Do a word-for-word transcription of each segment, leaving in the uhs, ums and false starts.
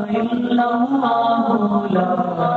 illallah, la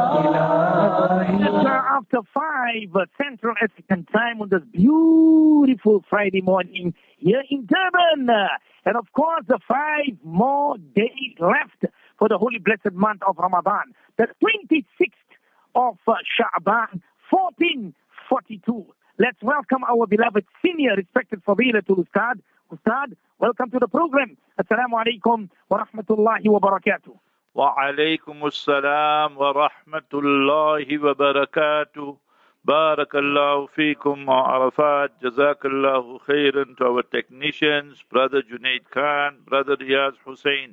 ilaha illallah. After five uh, Central African time on this beautiful Friday morning here in Durban. Uh, and of course, the five more days left for the holy blessed month of Ramadan. The twenty-sixth of uh, Sha'ban, fourteen forty-two. Let's welcome our beloved senior, respected Fadilatul Ustad. Ustad, welcome to the program. Assalamu alaikum wa rahmatullahi wa barakatuh. Wa alaikum assalam wa rahmatullahi wa barakatuh. Barakallahu feekum wa arafat. Jazakallahu khairan to our technicians, Brother Junaid Khan, Brother Riyaz Hussain.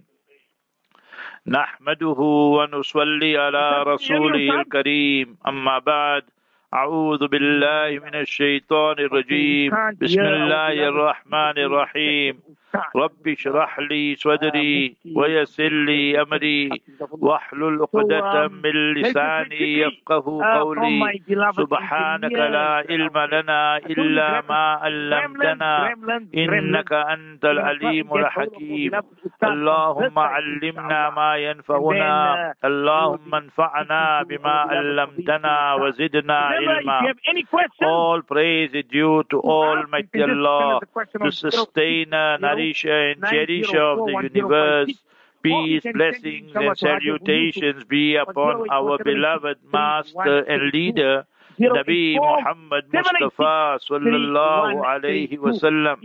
Nahmaduhu wa nusalli ala rasulih al-kareem. Amma ba'd. أعوذ بالله من الشيطان الرجيم بسم الله الرحمن الرحيم رب اشرح لي صدري ويسر لي أمري واحلل عقدة من لساني يفقه قولي سبحانك لا علم لنا إلا ما علمتنا إنك أنت العليم الحكيم اللهم علمنا ما ينفعنا اللهم انفعنا بما علمتنا وزدنا علما. All praise is due to Almighty Allah, the sustainer, nourisher and cherisher of the universe. Peace, blessings and salutations be upon our beloved master and leader, Nabi Muhammad Mustafa sallallahu alayhi wa sallam.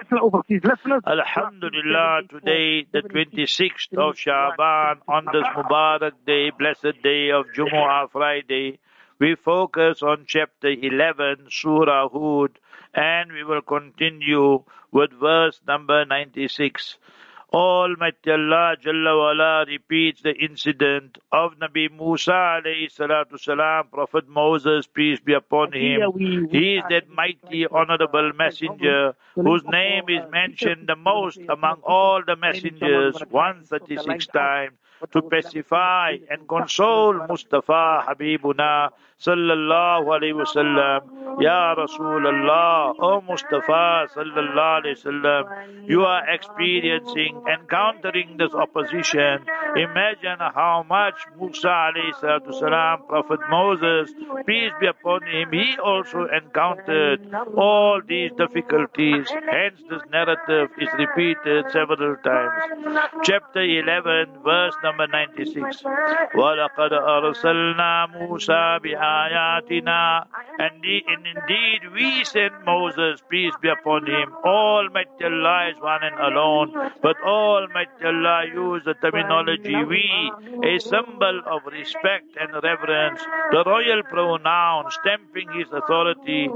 Alhamdulillah, today the twenty-sixth of Sha'ban, on this Mubarak day, blessed day of Jumu'ah Friday, we focus on chapter eleven, Surah Hud, and we will continue with verse number ninety-six. Almighty Allah Jalla wa Ala repeats the incident of Nabi Musa alayhi salatu salam, Prophet Moses, peace be upon him. He is that mighty, honorable messenger whose name is mentioned the most among all the messengers, one hundred thirty-six times, to pacify and console Mustafa Habibuna sallallahu alayhi wasallam. Ya Rasulullah, O Mustafa sallallahu alayhi wasallam, you are experiencing, encountering this opposition. Imagine how much Musa alayhi salatu salam, Prophet Moses, peace be upon him, he also encountered all these difficulties. Hence this narrative is repeated several times. Chapter eleven, verse number ninety-six. وَلَقَدْ أَرْسَلْنَا مُوسَى بِآيَاتِنَا. And indeed we sent Moses, peace be upon him. Almighty Allah is one and alone, but Almighty Allah used the terminology we, a symbol of respect and reverence, the royal pronoun stamping his authority,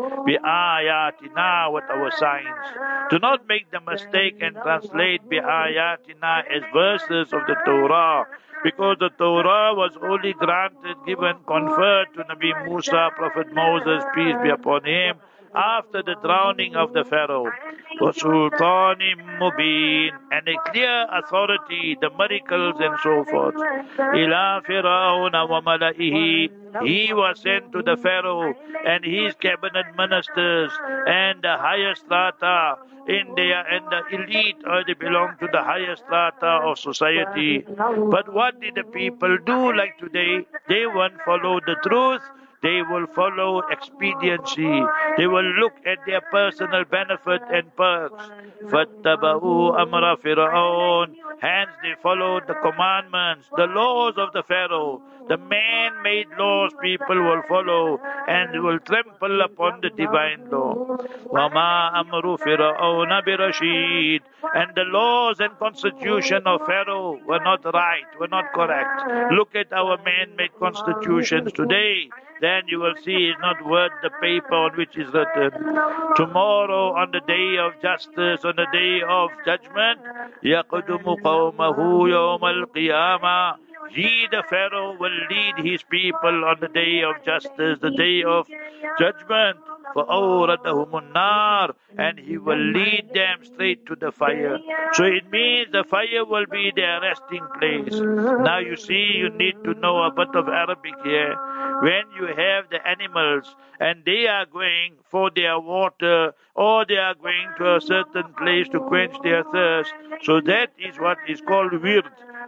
بِآيَاتِنَا, with our signs. Do not make the mistake and translate بِآيَاتِنَا as verses of the Torah, because the Torah was only granted, given, conferred to Nabi Musa, Prophet Moses, peace be upon him, after the drowning of the Pharaoh. وَسُلْطَانٍ مُبِينٍ, and a clear authority, the miracles and so forth. إِلَى فِرْعَوْنَ وَمَلَئِهِ, he was sent to the Pharaoh and his cabinet ministers and the highest strata in their, and the elite, or they belong to the highest strata of society. But what did the people do like today? They won't follow the truth. They will follow expediency. They will look at their personal benefit and perks. فَاتَّبَعُوا أَمْرَ فِرْعَوْنَ, hence they followed the commandments, the laws of the Pharaoh. The man-made laws people will follow and will trample upon the divine law. وَمَا أَمْرُ فِرْعَوْنَ بِرَشِيدٍ, and the laws and constitution of Pharaoh were not right, were not correct. Look at our man-made constitutions today. Then you will see it's not worth the paper on which is written. Tomorrow, on the day of justice, on the day of judgment, يَقْدُمُ قَوْمَهُ يَوْمَ الْقِيَامَةِ, he, the Pharaoh, will lead his people on the day of justice, the day of judgment. فَأَوْرَدَهُمُ النَّارِ, and he will lead them straight to the fire. So it means the fire will be their resting place. Now you see, you need to know a bit of Arabic here. When you have the animals and they are going for their water, or they are going to a certain place to quench their thirst, so that is what is called wird.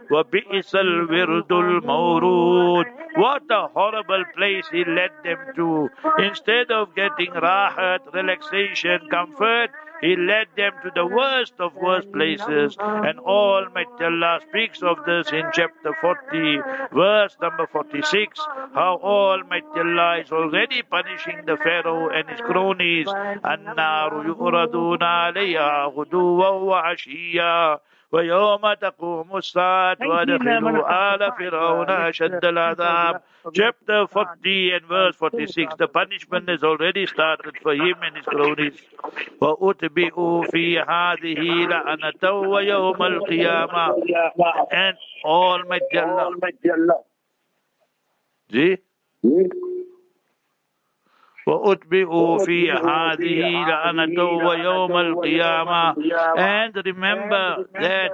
وَبِئْسَ الْوِرْدُ الْمَوْرُودُ. What a horrible place he led them to. Instead of getting rahat, relaxation, comfort, he led them to the worst of worst places. And Almighty Allah speaks of this in chapter forty, verse number forty-six, how Almighty Allah is already punishing the Pharaoh and his cronies. النَّارُ يُعْرَضُونَ عَلَيْهَا غُدُوًّا وَعَشِيًّا وَيَوْمَ تَقُومُ السَّاعَةُ وَأَدْخِلُوا آلَ فِرْعَوْنَ أَشَدَّ الْعَذَابِ. Chapter forty and verse forty-six. The punishment has already started for him and his cronies. وَأُتْبِعُوا فِي هَذِهِ لَعْنَةً وَيَوْمَ الْقِيَامَةِ. And Almighty Allah. See? وَأُتْبِعُوا فِي هَذِهِ لَعْنَةً وَيَوْمَ الْقِيَامَةِ. And remember that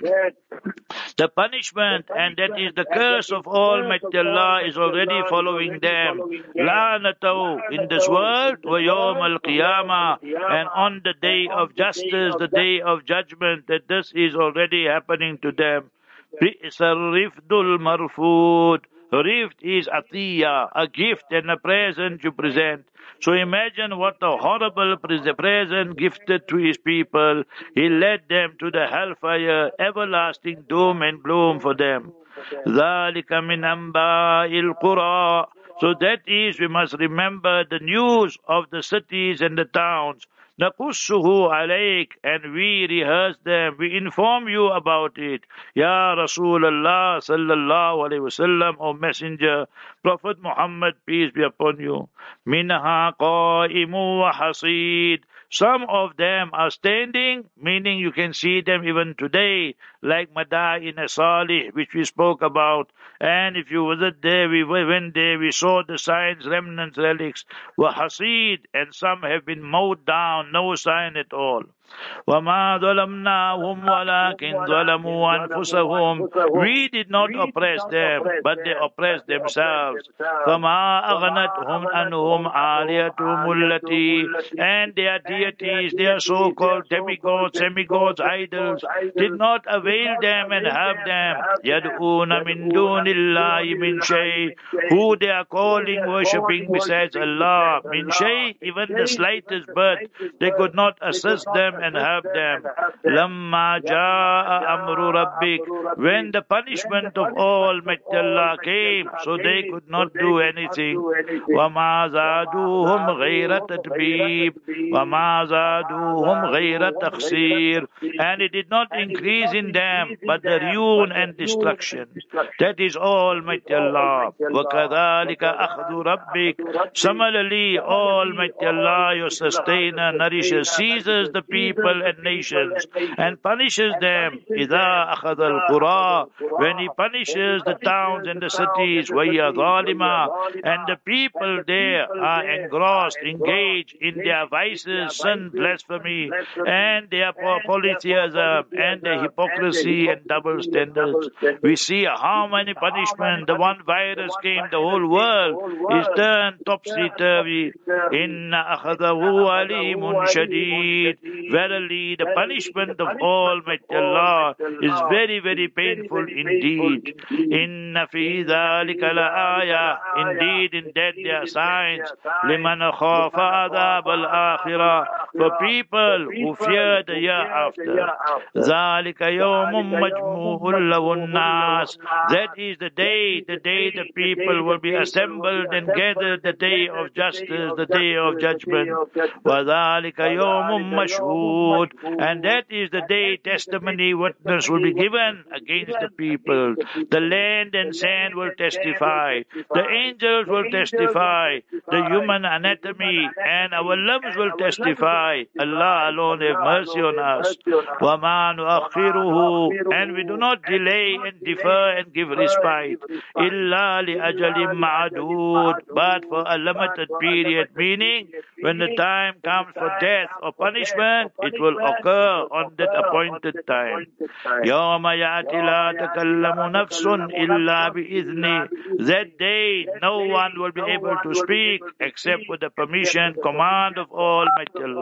the punishment, and that is the curse of Almighty Allah, is already following them. لَعْنَةً in this world, وَيَوْمَ الْقِيَامَةِ, and on the day of justice, the day of judgment, that this is already happening to them. بِئْسَ الرِّفْدُ الْمَرْفُودُ. Rift is atiyah, a gift and a present you present. So imagine what a horrible present gifted to his people. He led them to the hellfire, everlasting doom and gloom for them. ذَلِكَ مِنْ أَنْبَاءِ الْقُرَىٰ. So that is, we must remember the news of the cities and the towns. نَقُصُّهُ عَلَيْكَ, and we rehearse them, we inform you about it. Ya Rasulullah sallallahu alayhi wasallam, O Messenger, Prophet Muhammad, peace be upon you. مِنْهَا قَائِمٌ وَحَصِيدٌ. Some of them are standing, meaning you can see them even today, like Madain Salih, which we spoke about. And if you visit there, we went there, we saw the signs, remnants, relics, were hasid, and some have been mowed down, no sign at all. وَمَا ظَلَمْنَاهُمْ وَلَكِنْ ظَلَمُوا أَنفُسَهُمْ. We did not oppress them, but they oppressed themselves. فَمَا أَغْنَتْهُمْ أَنْهُمْ آلِيَتُهُمُ الَّتِي. And their deities, their so-called demigods, semi-gods, idols, did not avail them and help them. يَدْعُونَ مِن دُونِ اللَّهِ مِن شَيْءٍ. Who they are calling, worshipping besides Allah. Min shay, even the slightest bird, they could not assist them and help them. لَمَّا جَاءَ أَمْرُ رَبِّكَ. When the punishment of Almighty Allah came, so they could not do anything. وَمَا زَادُوهُمْ غَيْرَ تَتْبِيبٍ وَمَا زَادُوهُمْ غَيْرَ تَخْسِيرٍ. And it did not increase in them, but the ruin and destruction. That is Almighty Allah. وَكَذَلِكَ أَخْذُ رَبِّكَ. Similarly, Almighty Allah, your sustainer, nourishes, seizes the people and nations and punishes them. إِذَا أَخَذَ الْقُرَىٰ. When he punishes the towns and the cities, وَهِيَ ظَالِمَةٌ. And the people there are engrossed, engaged in their vices, sin, blasphemy, and their polytheism, and their hypocrisy and double standards. We see how many punishments. The one virus came, the whole world is turned topsy-turvy. إِنَّ أَخَذَهُ عَلِيمٌ شَدِيدٌ. Verily, the punishment of Almighty Allah is very, very painful indeed. Inna fi dhalika la-ayah. Indeed, in that there are signs. Liman khafa adhab al-akhirah. For people who fear the year after. Dhalika yawmun majmu'un lahu an-nas. That is the day, the day the people will be assembled and gathered, the day of justice, the day of judgment. Wa dhalika yawmun mashhud. And that is the day testimony, witness will be given against the people. The land and sand will testify. The angels will testify. The human anatomy and our limbs will testify. Allah alone have mercy on us. وَمَا نُؤَخِّرُهُ. And we do not delay and defer and give respite. إِلَّا لِأَجَلٍ مَعْدُودٍ. But for a limited period, meaning when the time comes for death or punishment, it will occur on that appointed time. يَوْمَ يَأْتِ لَا تَكَلَّمُ نَفْسٌ إِلَّا بِإِذْنِهِ. That day, no one will be able to speak except with the permission, command of Almighty Allah.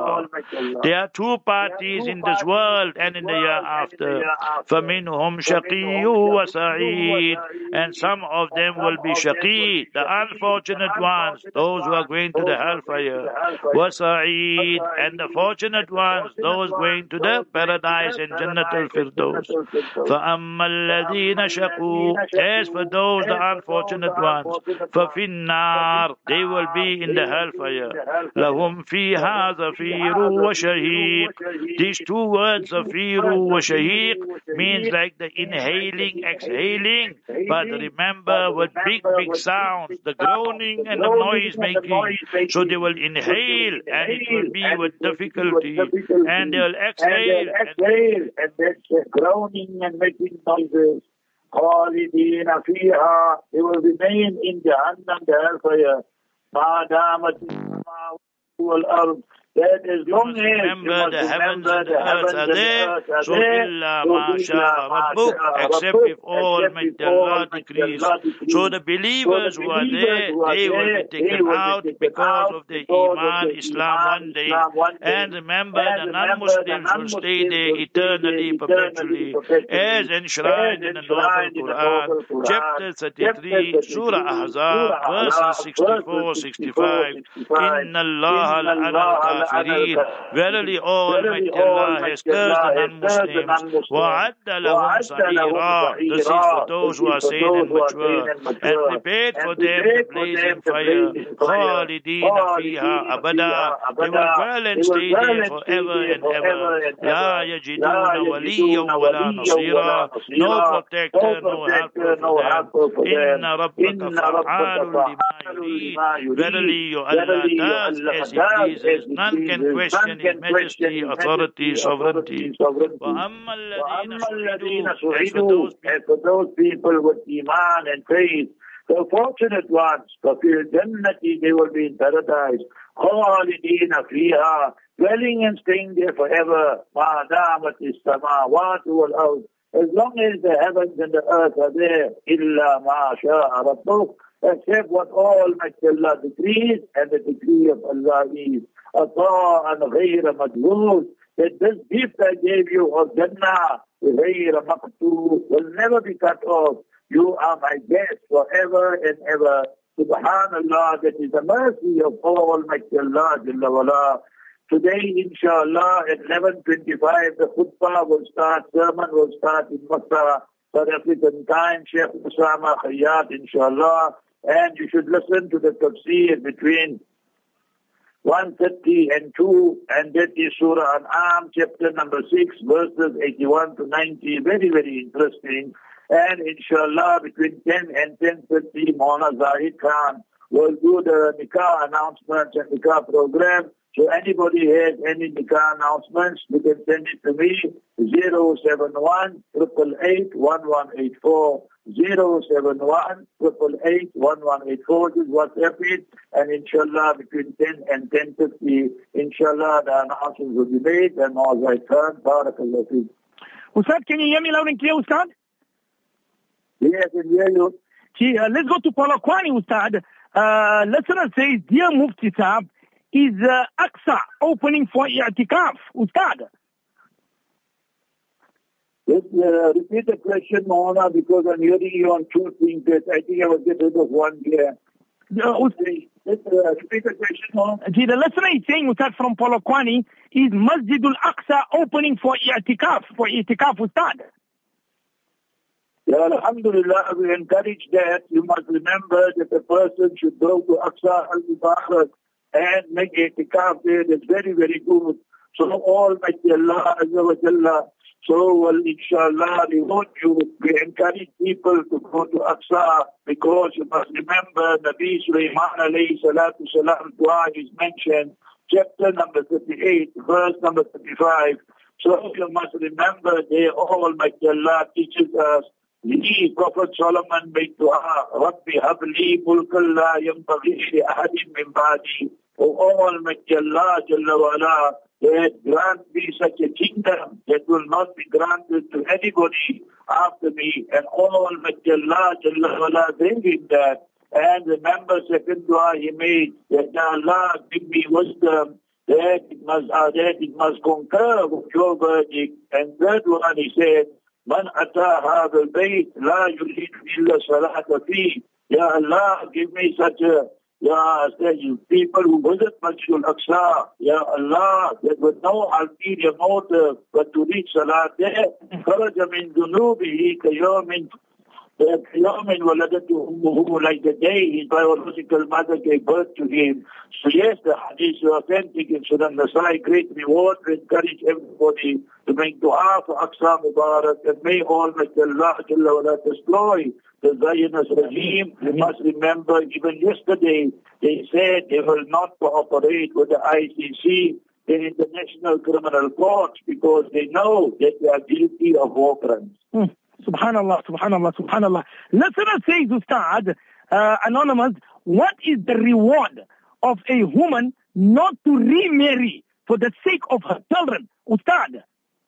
Allah. There are two parties in this world and in the hereafter. فَمِنْهُمْ شَقِيٌّ وَسَعِيدٌ. And some of them will be shaqi, the unfortunate ones, those who are going to the hellfire. وَسَعِيد. And the fortunate ones, those going to the paradise and Jannat al-Firdaus. فَأَمَّا الَّذِينَ شَقُوا. As for those, the unfortunate ones, فَفِي النَّارِ. They will be in the hellfire. لَهُمْ فِيهَا زَفِيرٌ وَشَهِيقٌ. These two words, زَفِيرٌ وَشَهِيقٌ, means like the inhaling, exhaling. But remember, with big, big sounds, the groaning and the noise making. So they will inhale and it will be with difficulty. And they will exhale. And that's groaning and making noises. خالدين فيها. They will remain in Jahannam, the hellfire. ما دامت السماوات والأرض. That as long as remember the heavens and the earth are there, so illa ma sha'a rabbuk, except if Almighty Allah decrees. So the believers who are there, they will be taken out because of their Iman, Islam one day. And remember, the non-Muslims will stay there eternally, perpetually, as enshrined in the Noble Quran, chapter thirty-three, Surah Ahzab, verses sixty-four sixty-five. Inna Allah la'ana verily, Almighty Allah has cursed the non-Muslims. وَعَدَّ لَهُمْ سَعِيرًا. This is for those who are sane and mature, and prepared for them the blazing fire. خَالِدِينَ فِيهَا أَبَدًا. They will dwell and stay there forever and ever. لَا يَجِدُونَ وَلِيًّا وَلَا نَصِيرًا. No protector, no helper for them. إِنَّ رَبَّكَ فَعَّالٌ لِمَا يُرِيدُ. Verily, your Allah does as He pleases. None can question His majesty, authority, sovereignty. وَأَمَّا الَّذِينَ سُعِدُوا. As for those people with Iman and faith, the fortunate ones, فَفِي الْجَنَّةِ. They will be in paradise. خَالِدِينَ فِيهَا. Dwelling and staying there forever. مَا دَامَتِ السَّمَاوَاتُ وَالْأَرْضُ. As long as the heavens and the earth are there. إِلَّا مَا شَاءَ رَبُّكَ. Except what Almighty Allah decrees, and the decree of Allah is عطاء غير مجهول. That this gift I gave you of Jannah, غير مقطوع, will never be cut off. You are my guest forever and ever. Subhanallah, that is the mercy of Almighty Allah Jalla wala. Today, inshallah, at eleven twenty-five, the khutbah will start, sermon will start in Makkah, South African time, Sheikh Usama Khayyat, inshallah. And you should listen to the tafsir between one thirty and two, and that is Surah An'am, chapter number six, verses eighty-one to ninety. Very, very interesting. And inshallah, between ten and ten thirty, Maulana Zahid Khan will do the nikah announcements and nikah program. So anybody has any nikah announcements, you can send it to me, zero seven one, eight eight eight, one one eight four, zero seven one, eight eight eight, one one eight four. This is WhatsApp it, and inshallah between ten and ten fifty, inshallah the announcements will be made, and all right, barakallah fiik. Ustad, can you hear me loud and clear, Ustad? Yes, I can hear you. See, uh, let's go to Polokwane, Ustad. Uh, listener says, dear Mufti Saab, is uh, Aqsa opening for i'tikaf, Ustad? Let's uh, repeat the question, Mohana, because I'm hearing you on two things. I think I will get rid of one here. Uh, Let's uh, repeat the question, Mohana. See, the listener is saying, Ustad, from Polokwane, is Masjidul Aqsa opening for i'tikaf, for i'tikaf, Ustad? Yeah, alhamdulillah, we encourage that. You must remember that a person should go to Aqsa al-Mubarak and make i'tikaf there. That's very, very good. So Almighty Allah Azza wa Jalla, so well, inshallah, we want you, we encourage people to go to Aqsa, because you must remember Nabi Sulaiman alayhi salatu salam dua is mentioned, chapter number thirty-eight, verse number thirty-five. So you must remember there, Almighty Allah teaches us, the Prophet Solomon made dua, Rabbi habli mulkan la yanbaghi li ahadin min ba'di. O Almighty Allah Jalla wa ala, that grant me such a kingdom that will not be granted to anybody after me. And Almighty Allah Jalla wa ala gave him that. And remember, second dua he made, that Allah give me wisdom, that it must, uh, that it must concur with your verdict. And third one, he said, Man ata hadha al-bayt la yurid illa salata fi. Ya Allah, give me such a, Ya you people who visit Masjid al-Aqsa, Ya Allah, there was no ulterior motive but to reach Salat there. Kharaja min dunubihi kayamin Yamin waladatu ummuhu, like the day his biological mother gave birth to him. So yes, the hadith is authentic in Sunan Nasai. Great reward to encourage everybody to make dua for Aqsa Mubarak, and may Almighty Allah Jalla wala destroy the Zionist regime. You must remember, even yesterday, they said they will not cooperate with the I C C, the International Criminal Court, because they know that they are guilty of war crimes. Hmm. Subhanallah, subhanallah, subhanallah. Listener says, Ustad, uh, Anonymous, what is the reward of a woman not to remarry for the sake of her children? Ustad.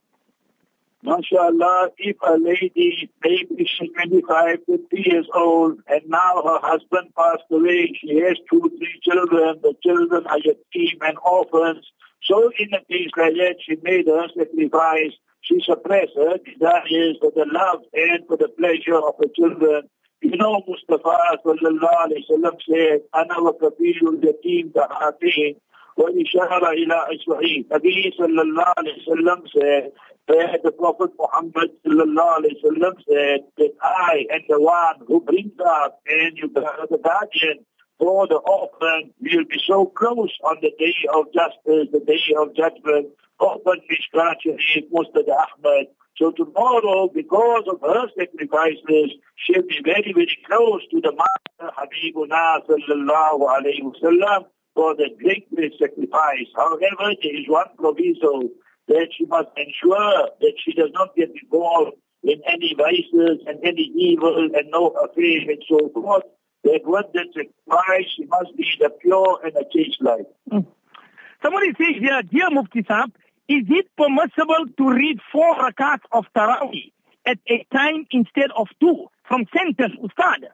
MashaAllah, if a lady, maybe she's twenty-five, fifty years old, and now her husband passed away, she has two, three children, the children are yatim and orphans. So in a case like that, she made her sacrifice. She suppressed her desires for the love and for the pleasure of the children. You know, Mustafa sallallahu alayhi wa sallam said, Ana wa kabilul yatim ta'atin wa ishara ila iswahi. Nabi sallallahu alayhi wa sallam said, that the Prophet Muhammad sallallahu alayhi wa sallam said, that I am the one who brings up and you are the guardian for the orphan. Will be so close on the day of justice, the day of judgment. Orphan Mishkat Sharif, Mustad Ahmad. So tomorrow, because of her sacrifices, she'll be very, very close to the Master Habibuna sallallahu alayhi wa sallam for the great, great sacrifice. However, there is one proviso, that she must ensure that she does not get involved in any vices and any evil and no affair and so forth. That when that sacrifice, she must be the pure and a chaste life. Mm. Somebody says here, dear Mufti Saab, is it permissible to read four rakats of Taraweeh at a time instead of two from Senton, Ustad?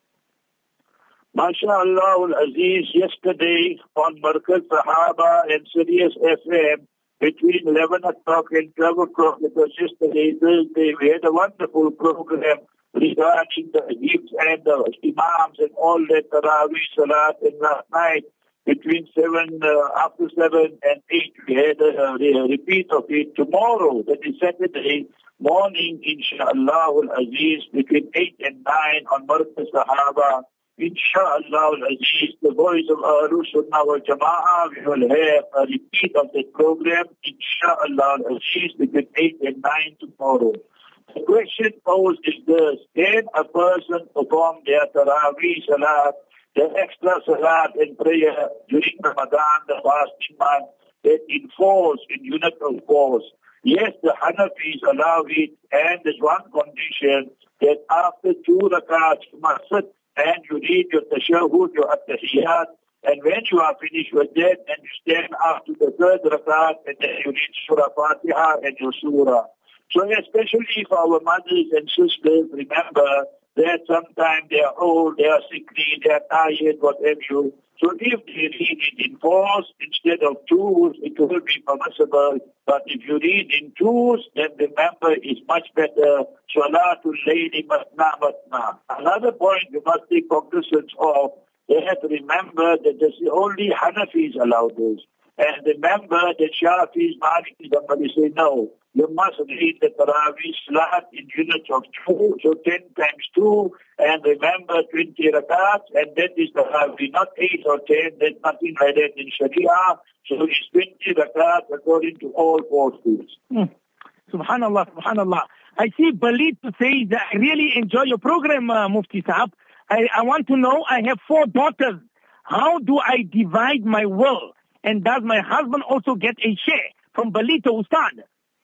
MashaAllah al-Aziz, yesterday on Markaz Sahaba and Sirius F M, between eleven o'clock and twelve o'clock, it was yesterday, Thursday, we had a wonderful program regarding the gifts and the imams and all that Taraweeh Salat. And last night, between seven, uh, after seven and eight, we had a, a repeat of it. Tomorrow, that is Saturday morning, inshallah al-Aziz, between eight and nine on Markaz Sahaba, inshallah al-Aziz, the voice of Ahlus Sunnah wal Jama'ah, we will have a repeat of that program, inshallah al-Aziz, between eight and nine tomorrow. The question posed is this: can a person perform their Taraweeh Salat, the extra Salat and prayer during Ramadan, the fasting month, that in force, in unit of force? Yes, the Hanafis allow it, and there's one condition, that after two rakats you must sit and you read your tashahhud, your at-tahiyyat, and when you are finished with that, then you stand after the third rakat, and then you read Surah Fatiha and your surah. So especially for our mothers and sisters, remember that sometimes they are old, they are sickly, they are tired, what have you. So if they read it in fours instead of twos, it will be permissible. But if you read in twos, then remember it's much better. Salatul Layli Matna Matna. Another point you must take cognizance of, they have to remember that this is only Hanafis allow this. And remember that Shafis, Malikis, somebody say no. You must read the Taraweeh Salat in units of two, so ten times two, and remember twenty rakats, and that is Taraweeh, not eight or ten, there's nothing like that in Sharia, so it's twenty rakats according to all four schools. Hmm. Subhanallah, subhanallah. I see Balit says that I really enjoy your program, uh, Mufti Saab. I, I want to know, I have four daughters. How do I divide my will? And does my husband also get a share? From Balito Ustad.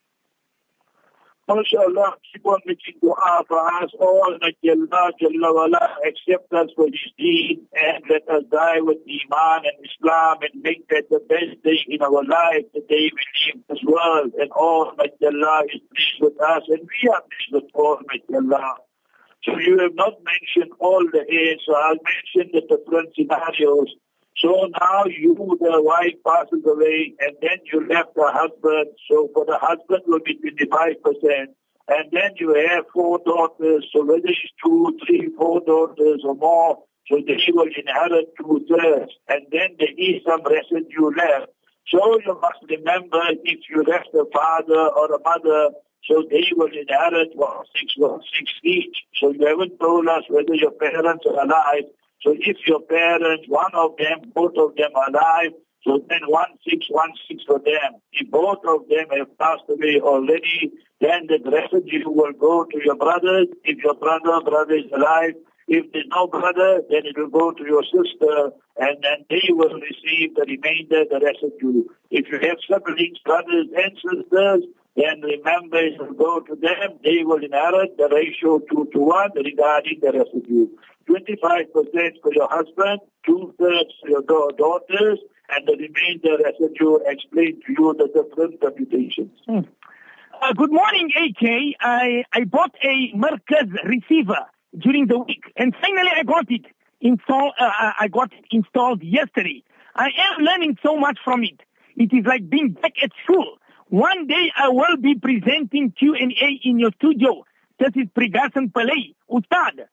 MashaAllah, keep on making dua for us all, that Allah Jalla wala accept us for His deen and let us die with Iman and Islam and make that the best day in our life, the day we leave this world, and all that Allah is pleased with us and we are pleased with all that Allah. So you have not mentioned all the aids, so I'll mention the different scenarios. So now you, the wife, passes away, and then you left the husband. So for the husband will be twenty-five percent. And then you have four daughters. So whether it's two, three, four daughters or more, so they will inherit two-thirds. And then there is some residue left. So you must remember, if you left a father or a mother, so they will inherit one six, one six each. So you haven't told us whether your parents are alive. So if your parents, one of them, both of them are alive, so then one six, one six for them. If both of them have passed away already, then the residue will go to your brothers. If your brother, brother is alive, if there's no brother, then it will go to your sister, and then they will receive the remainder, the residue. If you have siblings, brothers and sisters, then remember it will go to them. They will inherit the ratio two to one regarding the residue. twenty-five percent for your husband, two-thirds for your da- daughters, and the remainder residue explained to you the different computations. Hmm. Uh, good morning, A K. I, I bought a Merkaz receiver during the week, and finally I got it installed. Uh, I got it installed yesterday. I am learning so much from it. It is like being back at school. One day I will be presenting Q and A in your studio. This is Prigasan Palay. Ustad.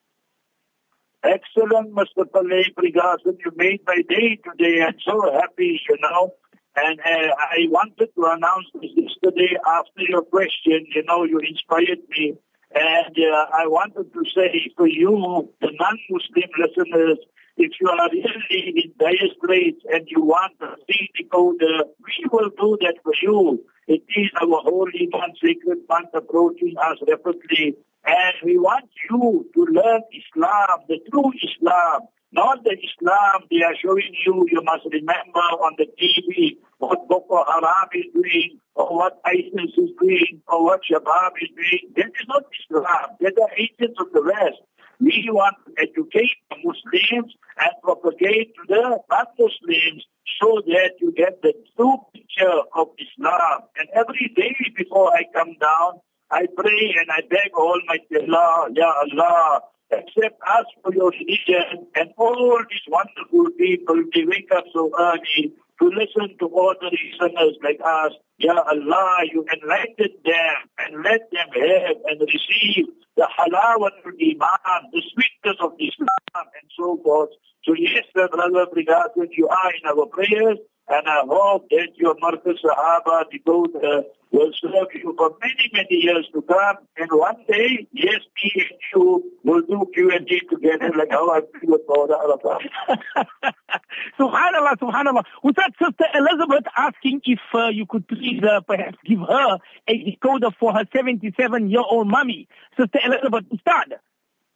Excellent, Mister Palay Prigasan. You made my day today. I'm so happy, you know. And uh, I wanted to announce this yesterday after your question. You know, you inspired me. And uh, I wanted to say for you, the non-Muslim listeners, if you are really in dire straits and you want a free decoder, we will do that for you. It is our holy month, sacred month approaching us rapidly. And we want you to learn Islam, the true Islam, not the Islam they are showing you. You must remember on the T V what Boko Haram is doing, or what ISIS is doing, or what Shabab is doing. That is not Islam. They are agents of the West. We want to educate the Muslims and propagate to the non-Muslims so that you get the true picture of Islam. And every day before I come down, I pray and I beg Almighty Allah, Ya Allah, accept us for your religion, and all these wonderful people, they wake up so early to listen to ordinary sinners like us. Ya Allah, you enlighten them and let them have and receive the halawatul iman, the sweetness of Islam, and so forth. So yes, brother Prigasan, you are in our prayers, and I hope that your Markaz Sahaba decoder will serve you for many, many years to come. And one day, yes, me and you will do Q and A together like how I do with Mawla Arafat. Subhanallah, subhanallah. Was that Sister Elizabeth asking if uh, you could please uh, perhaps give her a decoder for her seventy-seven-year-old mommy? Sister Elizabeth, Ustad. one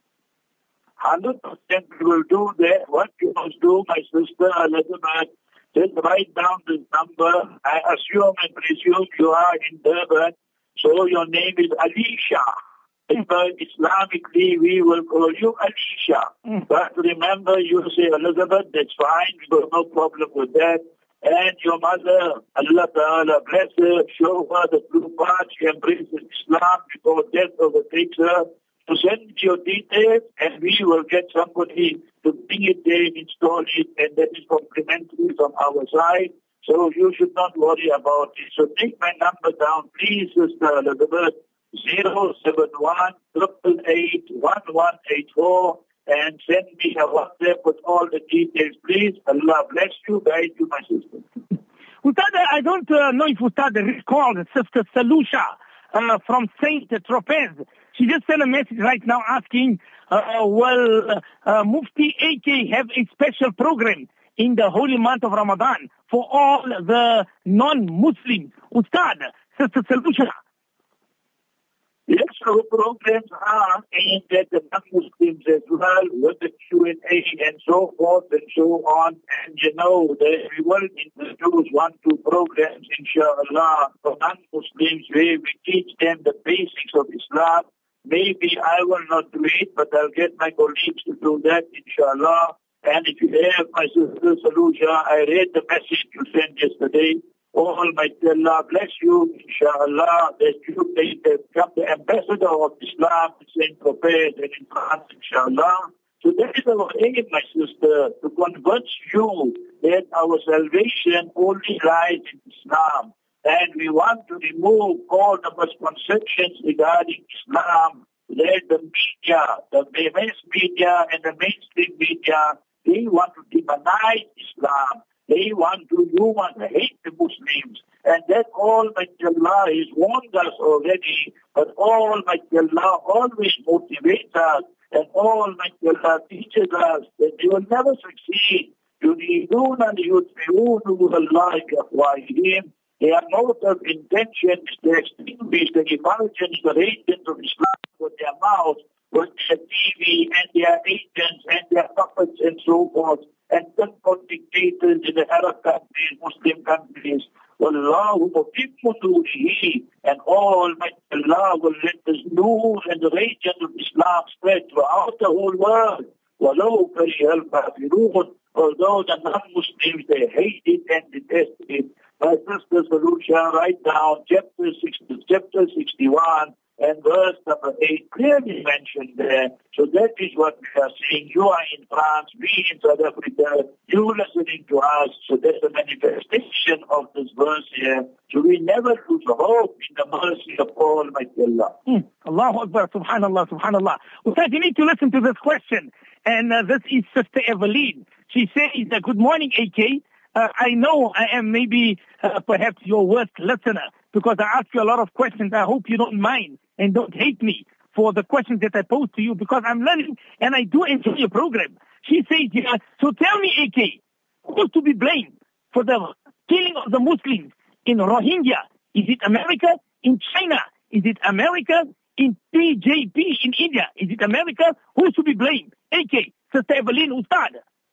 hundred percent we will do that. What you must do, my sister Elizabeth, just write down this number. I assume and presume you are in Durban, so your name is Alicia. But Islamically, we will call you Alicia. Mm. But remember, you say Elizabeth, that's fine. We got no problem with that. And your mother, Allah Ta'ala bless her, show her the true path. She embraces Islam before death overtakes her. To send your details, and we will get somebody to bring it there, install it, and that is complimentary from our side. So you should not worry about it. So take my number down, please, Sister Elizabeth, zero seven one, eight eight eight, one one eight four, and send me a WhatsApp with all the details, please. Allah bless you, guide you, my sister. Ustad, I don't uh, know if Ustad recalled Sister Salusha uh, from Saint Tropez. She just sent a message right now asking, uh, will uh, uh, Mufti A K have a special program in the holy month of Ramadan for all the non-Muslims? Ustad, Sister Salusha. Yes, our programs are aimed at the non-Muslims as well, with the Q and A and so forth and so on. And you know, that we will introduce one, two programs, inshallah, for non-Muslims where we teach them the basics of Islam. Maybe I will not do it, but I'll get my colleagues to do that, inshallah. And if you have my sister Salusha, I read the message you sent yesterday. Almighty Allah bless you, inshallah, that you may become the ambassador of Islam in Saint Tropez and in France, inshallah. So that is our aim, my sister, to convince you that our salvation only lies in Islam. And we want to remove all the misconceptions regarding Islam, that the media, the mass media and the mainstream media, they want to demonize Islam. They want to human hate the Muslims. And that Almighty Allah has warned us already, but Almighty Allah always motivates us, and Almighty Allah teaches us that they will never succeed. يُرِيدُونَ لِيُطْفِئُوا نُورَ اللَّهِ بِأَفْوَاهِهِمْ. Their motive intention is to extinguish the effulgence, the radiance of Islam with their mouth, with their T V and their agents and their puppets and so forth, and conquer dictators in the Arab countries, Muslim countries. وَاللَّهُ مُتِمُّ نُورِهِ, and Almighty Allah will let His nur and the radiance of Islam spread throughout the whole world. وَلَوْ كَرِهَ الْكَافِرُونَ, although the non-Muslims, they hate it and detest it. My sister Salusha, write down chapter sixty, chapter sixty-one and verse number eight, clearly mentioned there. So that is what we are seeing. You are in France, we in South Africa, you listening to us. So that's a manifestation of this verse here. So we never lose hope in the mercy of Almighty Allah. Hmm. Allahu Akbar, subhanallah, subhanallah. Ustaz, you need to listen to this question. And uh, this is Sister Eveline. She says, uh, good morning, A K. Uh, I know I am maybe uh, perhaps your worst listener because I ask you a lot of questions. I hope you don't mind and don't hate me for the questions that I pose to you because I'm learning and I do enjoy your program. She says, yeah, so tell me, A K, who's to be blamed for the killing of the Muslims in Rohingya? Is it America? In China? Is it America? In P J P in India? Is it America? Who's to be blamed? A K, Sister Eveline, Ustad.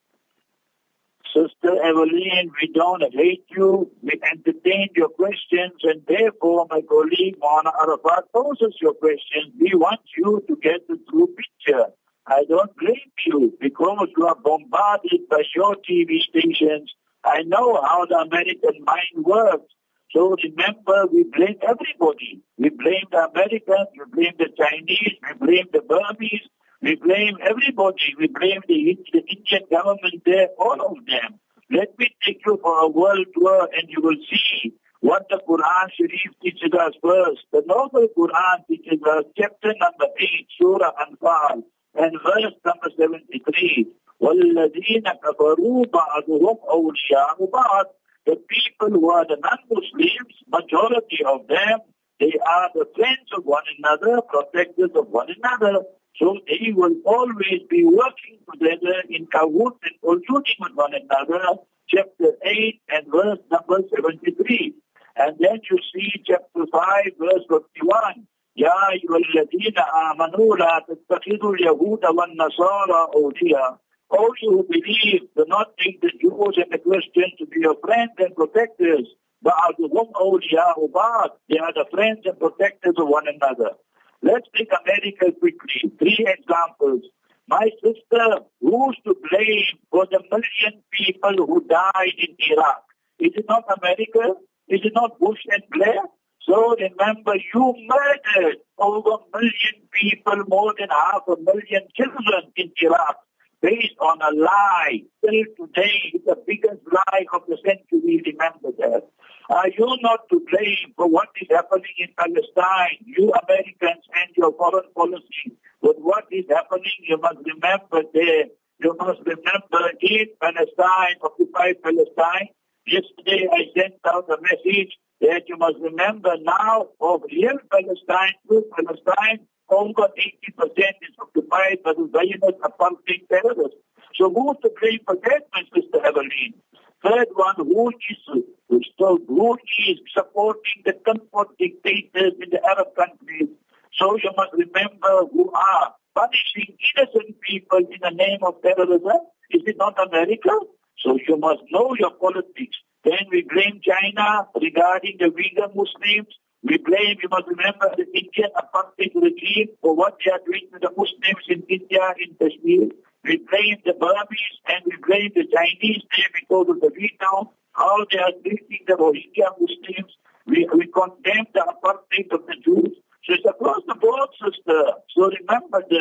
Sister Eveline, we don't hate you. We entertain your questions, and therefore my colleague Mona Arafat poses your questions. We want you to get the true picture. I don't blame you because you are bombarded by your T V stations. I know how the American mind works. So remember, we blame everybody. We blame the Americans, we blame the Chinese, we blame the Burmese. We blame everybody. We blame the, the Indian government there, all of them. Let me take you for a world tour and you will see what the Quran Sharif teaches us first. The Noble Quran teaches us chapter number eight, Surah Anfal, and verse number seventy-three. وَالَّذِينَ كَفَرُوا بَعْضُهُمْ أَوْلِيَاءُ بَعْضٍ. The people who are the non-Muslims, majority of them, they are the friends of one another, protectors of one another. So they will always be working together in cahoot and colluding with one another. Chapter eight and verse number seventy-three. And then you see chapter five, verse fifty-one. يَا أَيُّهَا الَّذِينَ آمَنُوا لَا تَتَّخِذُوا الْيَهُودَ وَالنَّصَارَى أَوْلِيَاءَ. All you who believe, do not take the Jews and the Christians to be your friends and protectors. بَعْضُهُمْ أَوْلِيَاءُ بَعْضٍ. They are the friends and protectors of one another. Let's take America quickly. Three examples. My sister, who's to blame for the million people who died in Iraq? Is it not America? Is it not Bush and Blair? So remember, you murdered over a million people, more than half a million children in Iraq, based on a lie. Till today, it's the biggest lie of the century. Remember that. Are you not to blame for what is happening in Palestine, you Americans and your foreign policy? With what is happening, you must remember there. You must remember in Palestine, occupied Palestine. Yesterday I sent out a message that you must remember now of real Palestine, true Palestine, over eighty percent is occupied by the Zionist apartheid terrorists. So who's to blame for that, my sister Eveline? Third one, who is, so who is supporting the comfort dictators in the Arab countries? So you must remember who are punishing innocent people in the name of terrorism. Is it not America? So you must know your politics. Then we blame China regarding the Uyghur Muslims. We blame, you must remember, the Indian apartheid regime for what they are doing to the Muslims in India, in Kashmir. We blame the Burmese and we blame the Chinese there because of the veto, how they are treating the Rohingya Muslims. We, we condemn the apartheid of the Jews. So it's across the board, sister. So remember this.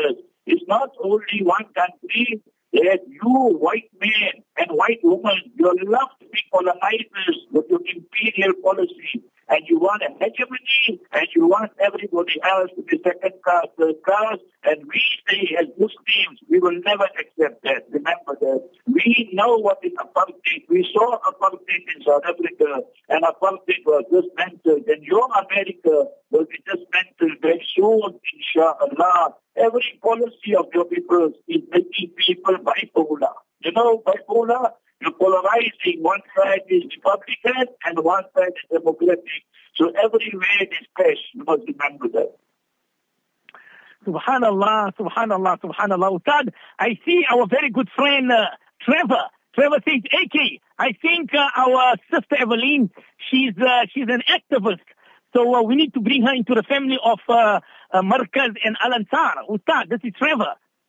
It's not only one country that you, white men and white women, you love to be colonizers with your imperial policy. And you want a hegemony, and you want everybody else to be second class, third class, and we say as Muslims, we will never accept that. Remember that. We know what is apartheid. We saw apartheid in South Africa, and apartheid was dismantled, and your America will be dismantled very soon, inshallah. Every policy of your people is making people bipolar. You know, bipolar? You're polarizing. One side is Republican and one side is Democratic. So everywhere it is clash. You must remember that. Subhanallah, subhanallah, subhanallah. Ustad, I see our very good friend uh, Trevor. Trevor says, A K, I think uh, our sister Evelyn, she's uh, she's an activist. So uh, we need to bring her into the family of uh, uh, Markaz and Al-Ansar. Ustad, this is Trevor.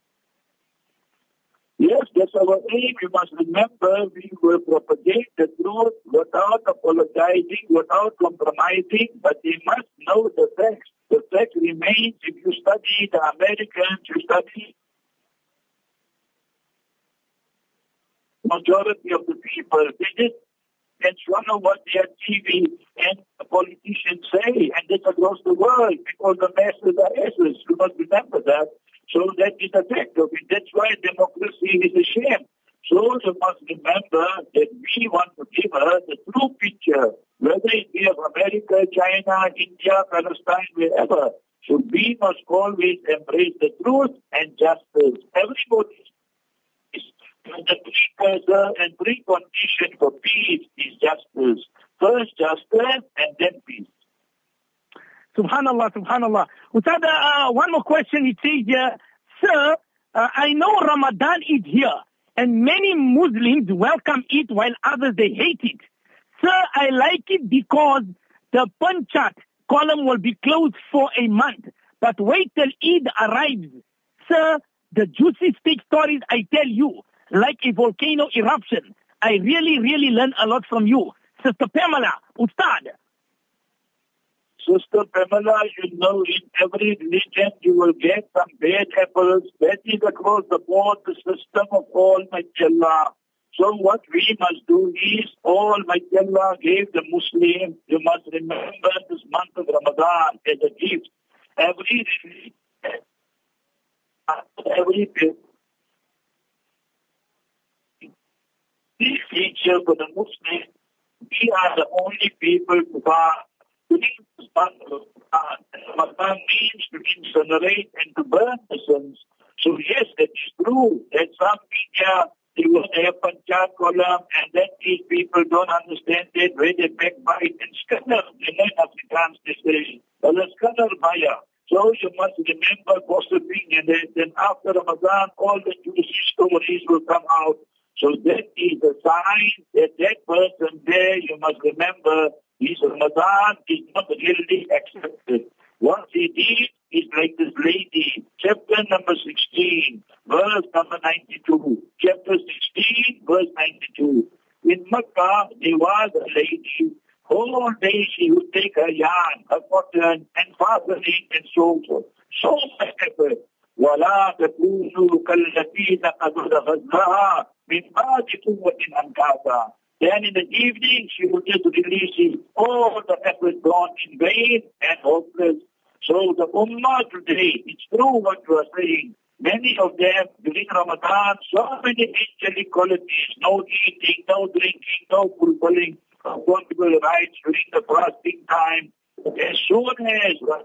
Yes, that's our aim. You must remember we will propagate the truth without apologizing, without compromising, but they must know the facts. The fact remains, if you study the Americans, you study majority of the people, they just and swallow what their T V and the politicians say, and this across the world, because the masses are asses. You must remember that. So that is the fact of it. That's why democracy is a shame. So you must remember that we want to give her the true picture, whether it be of America, China, India, Palestine, wherever. So we must always embrace the truth and justice. Everybody is the precursor and precondition for peace is justice. First justice and then peace. Subhanallah, subhanallah. Ustad, uh, one more question. It says, uh, sir, uh, I know Ramadan is here, and many Muslims welcome it while others, they hate it. Sir, I like it because the Panchat column will be closed for a month, but wait till Eid arrives. Sir, the juicy steak stories I tell you, like a volcano eruption. I really, really learn a lot from you. Sister Pamela, Ustad. Sister Pamela, you know, in every religion you will get some bad apples. That is across the board, the system of Almighty Allah. So what we must do is, Almighty Allah gave the Muslim, you must remember this month of Ramadan as a gift. Every religion, every feature for the Muslim, we are the only people who are doing this month of Ramadan. Ramadan means to incinerate and to burn the sins. So yes, that is true. That some media, they will have Panchat column, and then these people don't understand it, where they backbite and scanner. They learn Afrikaans, they say, well, a scanner buyer. So you must remember gossiping, and then after Ramadan, all the juicy stories will come out. So that is the sign that that person there, you must remember, his Ramadan is not really accepted. What he did is like this lady, chapter number sixteen, verse number ninety-two. Chapter sixteen, verse ninety-two. In Makkah, there was a lady, whole day she would take her yarn, her cotton, and fasten it and so on. So much effort. وَلَا تَكُونُوا كَالَّذِينَ قَدْ غَزْلَهَا مِنْ بَعْدِ قُوَّةٍ أَنْكَاثًا. Then in the evening, she would just release it. All the effort gone in vain and hopeless. So the Ummah today, it's true what you are saying. Many of them during Ramadan, so many angelic qualities, no eating, no drinking, no fulfilling of possible rights during the fasting time. As soon as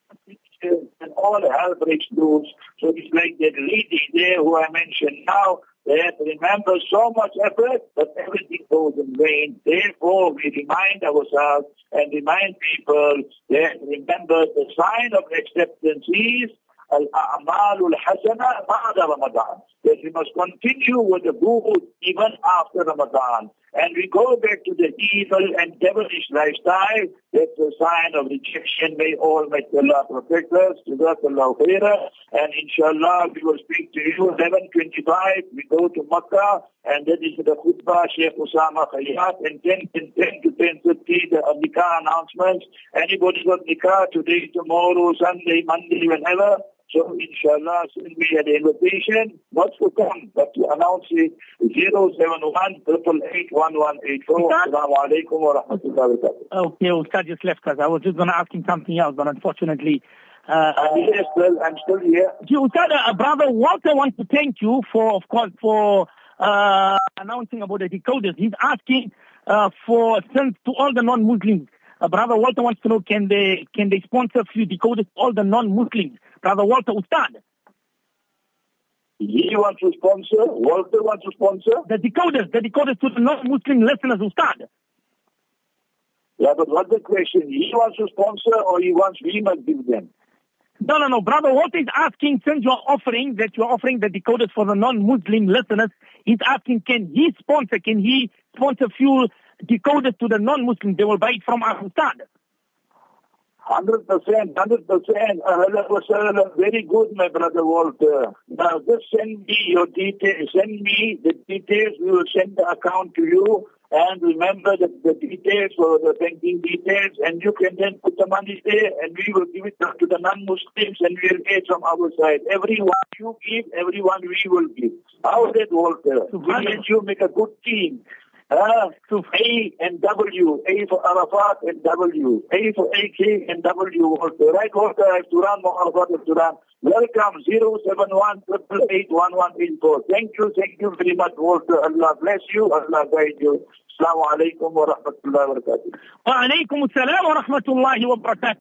and all hell breaks loose. So it's like that lady there who I mentioned now, they have to remember so much effort, but everything goes in vain. Therefore, we remind ourselves and remind people that remember the sign of acceptance is al-a'malul hasana ba'da Ramadan. That we must continue with the good even after Ramadan. And we go back to the evil and devilish lifestyle. That's a sign of rejection. May Almighty Allah protect us. Jazakallahu khairah. And inshallah, we will speak to you eleven twenty-five. We go to Makkah, and that is the khutbah, Sheikh Usama Khayyat, and ten to ten fifty, the nikah announcements. Anybody got nikah today, tomorrow, Sunday, Monday, whenever. So, inshallah, send me an invitation, not to come, but to announce it, zero seven one, eight eight, one one eight four. Assalamu alaikum wa rahmatullahi wa barakatuh. Okay, Ustad just left us. I was just going to ask him something else, but unfortunately... Uh, uh, yes, well, I'm still here. Ustad, uh, Brother Walter wants to thank you for, of course, for uh, announcing about the decoders. He's asking uh, for, since to all the non-Muslims, uh, Brother Walter wants to know, can they can they sponsor a few decoders to all the non-Muslims? Brother Walter, Ustad. He wants to sponsor? Walter wants to sponsor? The decoders, the decoders to the non-Muslim listeners, Ustad. Yeah, but what's the question? He wants to sponsor or he wants we must give them? No, no, no. Brother Walter is asking, since you're offering, that you're offering the decoders for the non-Muslim listeners, he's asking, can he sponsor, can he sponsor few decoders to the non-Muslims? They will buy it from us, Ustad. Hundred percent, hundred percent. Very good, my brother Walter. Now, just send me your details. Send me the details. We will send the account to you. And remember the, the details or the banking details, and you can then put the money there, and we will give it to the non-Muslims, and we will get from our side. Everyone you give, everyone we will give. How is that, Walter? We and you make a good team. Uh, A and W, A for Arafat and W, A for A K and W, Walter. Right, Walter? I have to run, Arafat have to run. Welcome, zero seven one, eight eight, one one eight four. Thank you, thank you very much, Walter. Allah bless you, Allah guide you. Assalamu alaikum wa rahmatullahi wa barakatuh. Wa alaikum assalam wa rahmatullahi wa barakatuh.